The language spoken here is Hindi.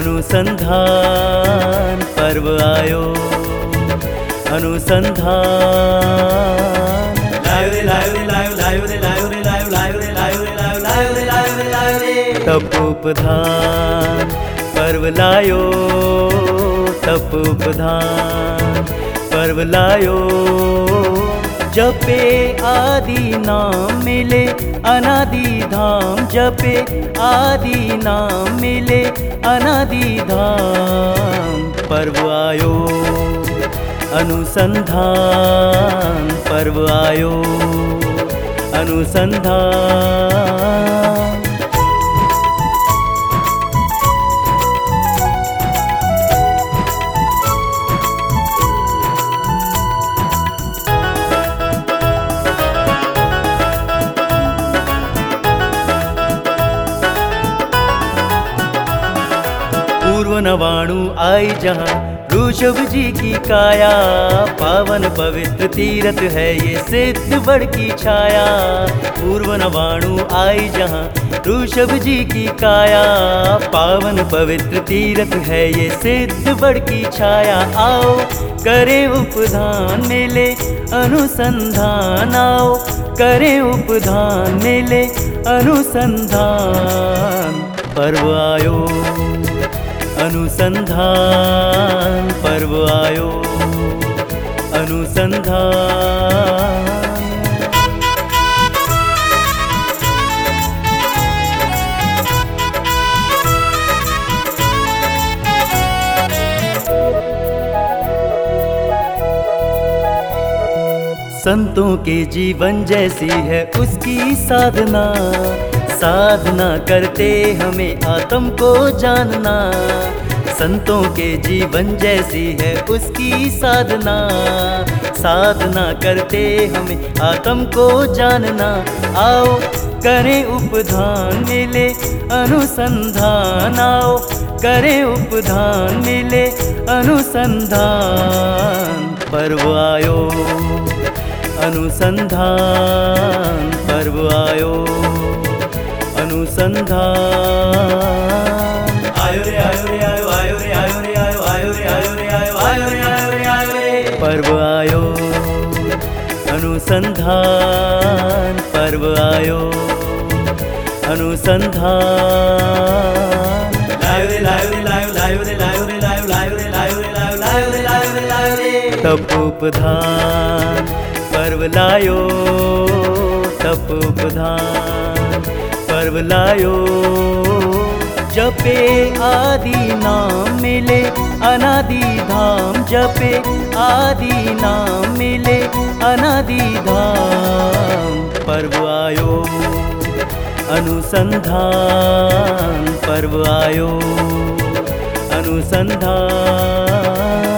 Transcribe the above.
अनुसंधान पर्व आयो, अनुसंधान। लायो रे लायो रे लायो, लायो रे लायो रे लायो, लायो रे लायो रे लायो, लायो रे लायो रे लायो रे। तपोपधान पर्व लायो, तपोपधान पर्व लायो। जपे आदि नाम मिले अनादि धाम, जपे आदि नाम मिले अनादि धाम। पर्व आयो अनुसंधान, पर्व आयो अनुसंधान। पूर्व नवाणु आई जहाँ ऋषभ जी की काया, पावन पवित्र तीर्थ है ये सिद्धगढ़ की छाया। पूर्व नवाणु आई जहाँ ऋषभ जी की काया, पावन पवित्र तीर्थ है ये सिद्धगढ़ की छाया। आओ करें उपधान मेले अनुसंधान, आओ करें उपधान मेले अनुसंधान। पर्व आयो अनुसंधान, पर्व आयो अनुसंधान। संतों के जीवन जैसी है उसकी साधना, साधना करते हमें आत्म को जानना। संतों के जीवन जैसी है उसकी साधना, साधना करते हमें आत्म को जानना। आओ करें उपधान मिले अनुसंधान, आओ करें उपधान मिले अनुसंधान। पर्व आयो अनुसंधान, पर्व आयो अनुसंधान। आयो रे आयो रे आयो, आयो रे आयो रे आयो, आयो रे आयो रे आयो, आयो रे आयो रे आयो रे। पर्व आयो अनुसंधान, पर्व आयो अनुसंधान। लायो रे लायो रे लायो, लायो रे लायो रे लायो, लायो रे लायो रे लायो, लायो रे लायो रे लायो रे। तपोपधान पर्व लायो, तपोपधान पर्व लायो। जपे आदि नाम मिले अनादि धाम, जपे आदि नाम मिले अनादि धाम। पर्व आयो अनुसंधान, पर्व आयो अनुसंधान।